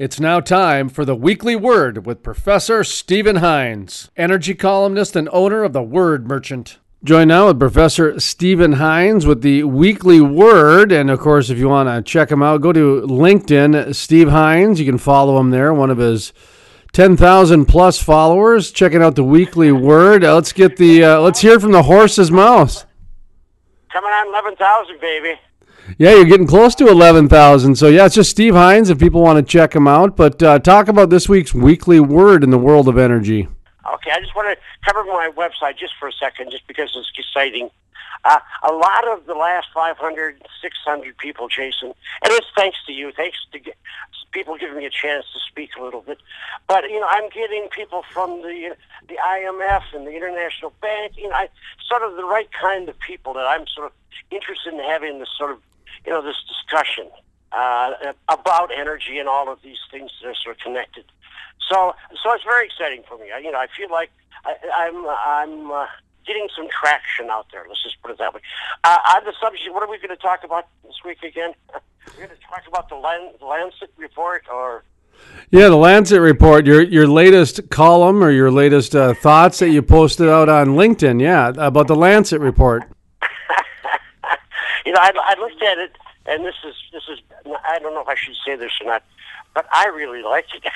It's now time for the Weekly Word with Professor Stephen Hines, energy columnist and owner of the Word Merchant. Join now with Professor Stephen Hines with the Weekly Word. And, of course, if you want to check him out, go to LinkedIn, Steve Hines. You can follow him there, one of his 10,000-plus followers, checking out the Weekly Word. Let's hear it from the horse's mouth. Coming on 11,000, baby. Yeah, you're getting close to 11,000. So, yeah, it's just Steve Hines if people want to check him out. But talk about this week's Weekly Word in the world of energy. Okay, I just want to cover my website just for a second, just because it's exciting. A lot of the last 500, 600 people, Jason, and it's thanks to you, thanks to people giving me a chance to speak a little bit. But, I'm getting people from the IMF and the International Bank, sort of the right kind of people that I'm sort of interested in having this sort of, this discussion about energy and all of these things that are sort of connected. So it's very exciting for me. I feel like I'm getting some traction out there. Let's just put it that way. On the subject, what are we going to talk about this week again? We're going to talk about the Lancet report, or... Yeah, the Lancet report, your latest column or your latest thoughts that you posted out on LinkedIn, about the Lancet report. I looked at it, and this is I don't know if I should say this or not, but I really liked it.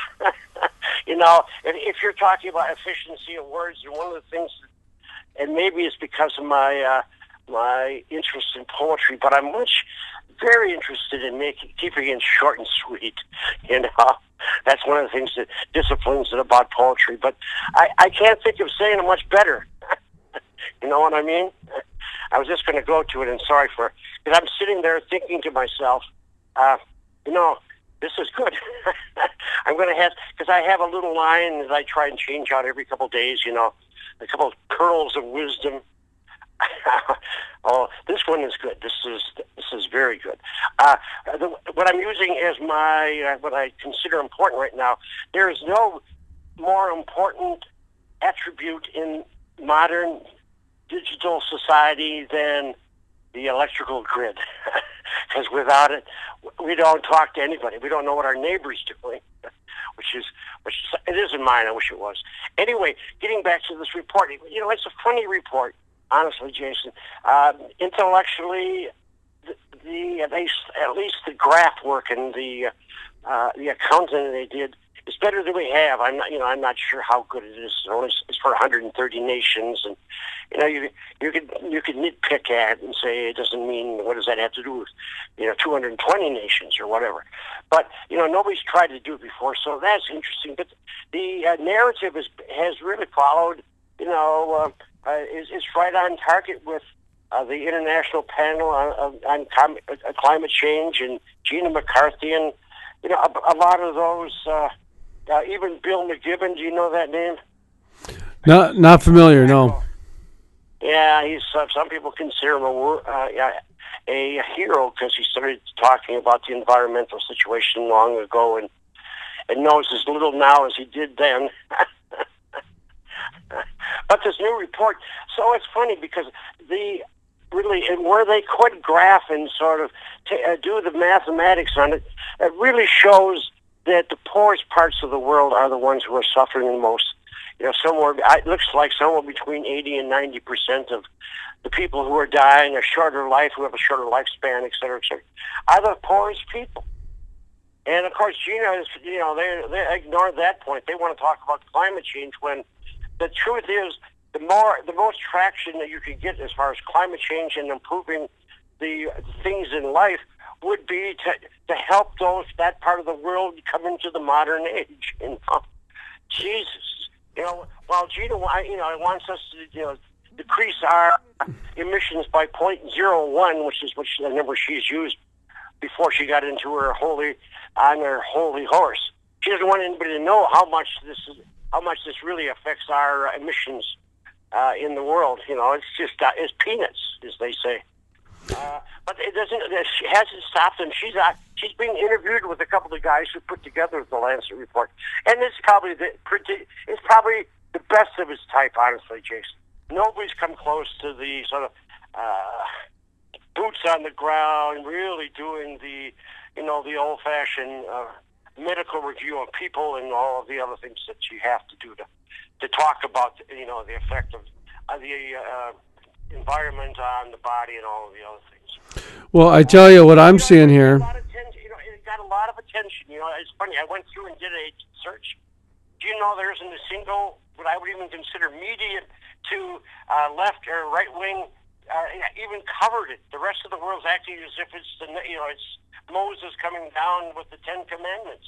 If you're talking about efficiency of words, and one of the things, and maybe it's because of my interest in poetry, but I'm very interested in keeping it short and sweet. That's one of the things that disciplines it about poetry. But I can't think of saying it much better. You know what I mean? I was just going to go to it, and sorry because I'm sitting there thinking to myself, this is good. I'm going to have, because I have a little line that I try and change out every couple of days, a couple of curls of wisdom. Oh, this one is good. This is very good. What I'm using as my, what I consider important right now, there is no more important attribute in modern digital society than the electrical grid. Because without it, we don't talk to anybody. We don't know what our neighbor's doing, which it isn't mine. I wish it was. Anyway, getting back to this report, it's a funny report, honestly, Jason. Intellectually, at least the graph work and the accounting they did is better than we have. I'm not sure how good it is. It's for 130 nations, and you could nitpick at it and say it doesn't mean, what does that have to do with 220 nations or whatever. But nobody's tried to do it before, so that's interesting. But the narrative has really followed. Is right on target with the International Panel on Climate Change and Gina McCarthy, and a lot of those. Even Bill McKibben, do you know that name? Not familiar, no. Yeah, he's. Some people consider him a hero because he started talking about the environmental situation long ago and knows as little now as he did then. But this new report, so it's funny because where they could graph and sort of do the mathematics on it, it really shows that the poorest parts of the world are the ones who are suffering the most. It looks like somewhere between 80 and 90% of the people who are dying a shorter life, who have a shorter lifespan, et cetera, are the poorest people. And of course, Gina is, they ignore that point. They want to talk about climate change when the truth is the most traction that you can get as far as climate change and improving the things in life would be to help that part of the world come into the modern age. Jesus, while Gina, wants us to, decrease our emissions by 0.01, which is the number she's used before she got into her holy horse. She doesn't want anybody to know how much this really affects our emissions in the world. It's just it's peanuts, as they say. But it hasn't stopped them. She's being interviewed with a couple of guys who put together the Lancet report, and it's probably the best of its type, honestly, Jason. Nobody's come close to the sort of boots on the ground, really doing the old-fashioned medical review of people and all of the other things that you have to do to talk about, the effect of the environment on the body and all of the other things. Well, I tell you what I'm seeing here. It got a lot of attention. It's funny. I went through and did a search. Do you know there isn't a single, what I would even consider median to left or right wing, even covered it. The rest of the world's acting as if it's it's Moses coming down with the Ten Commandments.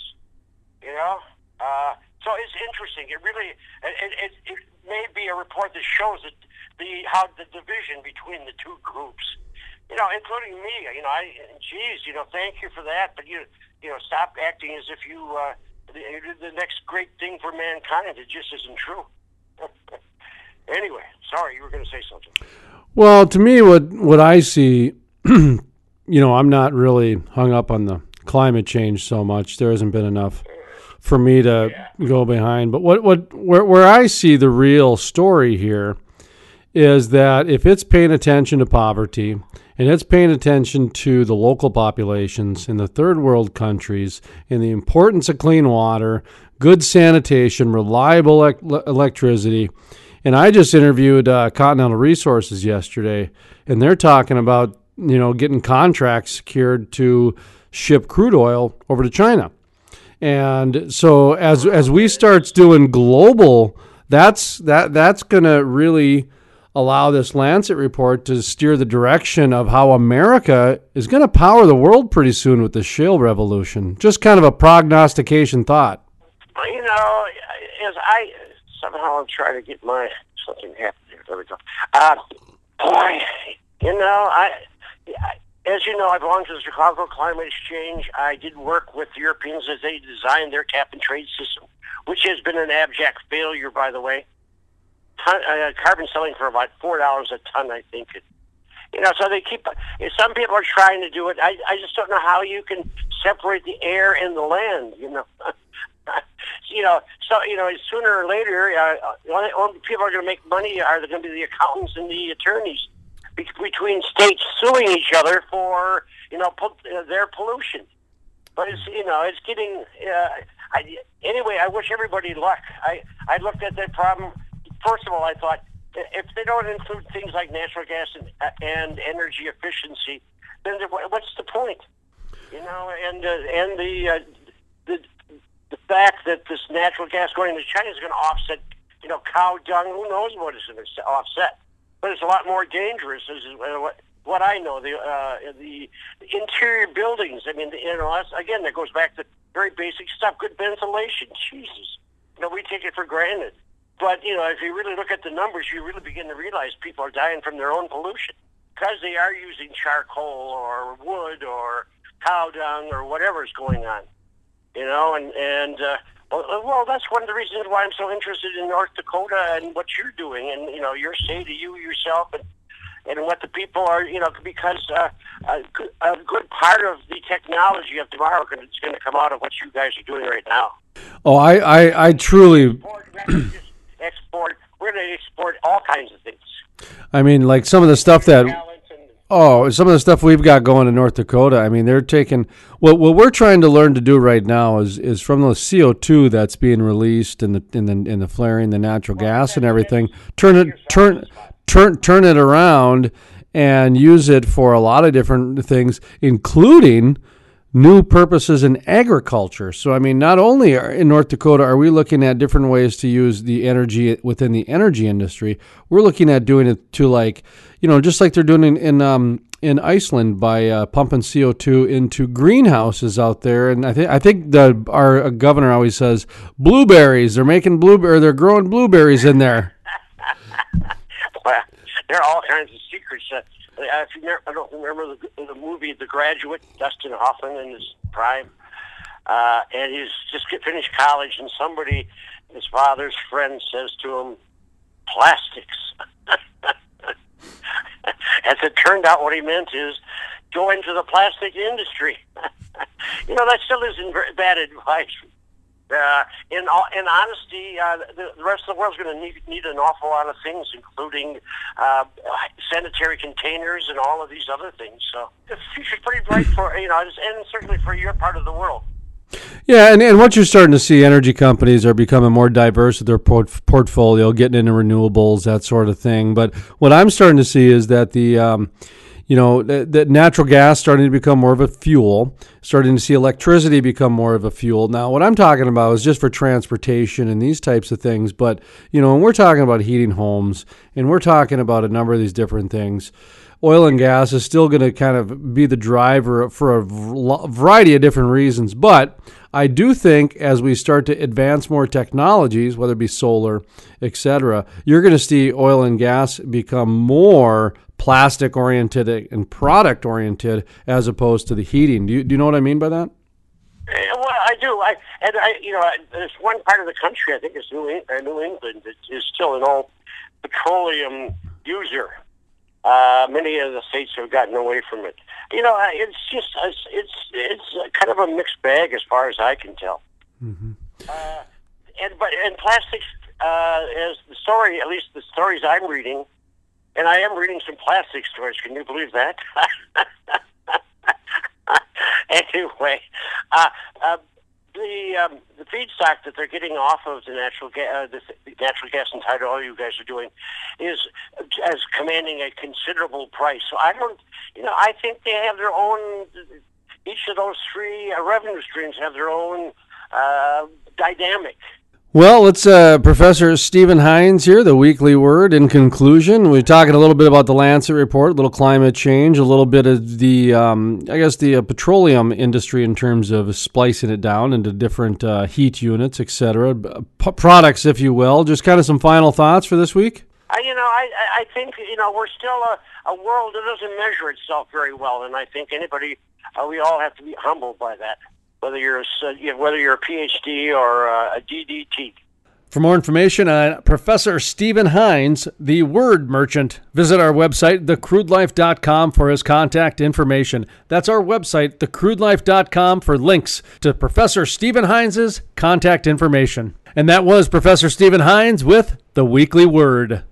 So it's interesting. It really it may be a report that shows that how the division between the two groups. Including me. Thank you for that. But stop acting as if you the next great thing for mankind. It just isn't true. Anyway, sorry, you were going to say something. Well, to me, what I see, I'm not really hung up on the climate change so much. There hasn't been enough for me to go behind. But where I see the real story here is that if it's paying attention to poverty and it's paying attention to the local populations in the third world countries and the importance of clean water, good sanitation, reliable electricity. And I just interviewed Continental Resources yesterday, and they're talking about, getting contracts secured to ship crude oil over to China. And so as we start doing global, that's going to really allow this Lancet report to steer the direction of how America is going to power the world pretty soon with the shale revolution. Just kind of a prognostication thought. As I somehow I'm trying to get something happened here. There we go. As you know, I belong to the Chicago Climate Exchange. I did work with the Europeans as they designed their cap-and-trade system, which has been an abject failure, by the way. Carbon selling for about $4 a ton, I think. So they keep. Some people are trying to do it. I just don't know how you can separate the air and the land. Sooner or later, the only people are going to make money are going to be the accountants and the attorneys between states suing each other for their pollution. But it's getting. Anyway, I wish everybody luck. I looked at that problem. First of all, I thought if they don't include things like natural gas and energy efficiency, then what's the point? And the fact that this natural gas going to China is going to offset, cow dung. Who knows what it's going to offset? But it's a lot more dangerous. Is what I know. The interior buildings. I mean, again, that goes back to very basic stuff. Good ventilation. Jesus, we take it for granted. But, if you really look at the numbers, you really begin to realize people are dying from their own pollution because they are using charcoal or wood or cow dung or whatever is going on, well, that's one of the reasons why I'm so interested in North Dakota and what you're doing and, your state, you yourself and what the people are, because a good part of the technology of tomorrow is going to come out of what you guys are doing right now. Oh, I truly... We're going to export all kinds of things. I mean, like some of the stuff some of the stuff we've got going in North Dakota. I mean, they're taking what we're trying to learn to do right now is from the CO2 that's being released in the flaring, the natural gas and everything. Turn it around and use it for a lot of different things, including new purposes in agriculture. So, I mean, not only in North Dakota are we looking at different ways to use the energy within the energy industry, we're looking at doing it to just like they're doing in Iceland by pumping CO2 into greenhouses out there. And I think our governor always says blueberries. They're making they're growing blueberries in there. Well, there are all kinds of secrets. I don't remember the movie The Graduate, Dustin Hoffman in his prime, and he's just finished college, and his father's friend, says to him, "Plastics." As it turned out, what he meant is go into the plastic industry. That still isn't bad advice. In honesty, the rest of the world's going to need an awful lot of things, including sanitary containers and all of these other things. So the future's pretty bright for and certainly for your part of the world. Yeah, and what you're starting to see, energy companies are becoming more diverse with their portfolio, getting into renewables, that sort of thing. But what I'm starting to see is that the natural gas starting to become more of a fuel, starting to see electricity become more of a fuel. Now, what I'm talking about is just for transportation and these types of things. But, when we're talking about heating homes and we're talking about a number of these different things, oil and gas is still going to kind of be the driver for a variety of different reasons. But I do think as we start to advance more technologies, whether it be solar, etc., you're going to see oil and gas become more plastic-oriented and product-oriented as opposed to the heating. Do you know what I mean by that? Well, I do. There's one part of the country, I think it's New England, that is still an old petroleum user. Many of the states have gotten away from it. It's kind of a mixed bag as far as I can tell. Mm-hmm. And plastics, as the story, at least the stories I'm reading, and I am reading some plastic stories. Can you believe that? Anyway, the feedstock that they're getting off of the natural gas and tight oil you guys are doing is as commanding a considerable price. So I think they have their own. Each of those three revenue streams have their own dynamic. Well, it's Professor Stephen Hines here, the Weekly Word. In conclusion, we're talking a little bit about the Lancet report, a little climate change, a little bit of the, the petroleum industry in terms of splicing it down into different heat units, etc., products, if you will. Just kind of some final thoughts for this week? I think, we're still a world that doesn't measure itself very well, and I think we all have to be humbled by that. Whether you're a PhD or a DDT. For more information on Professor Stephen Hines, the word merchant, visit our website, thecrudelife.com, for his contact information. That's our website, thecrudelife.com, for links to Professor Stephen Hines' contact information. And that was Professor Stephen Hines with the Weekly Word.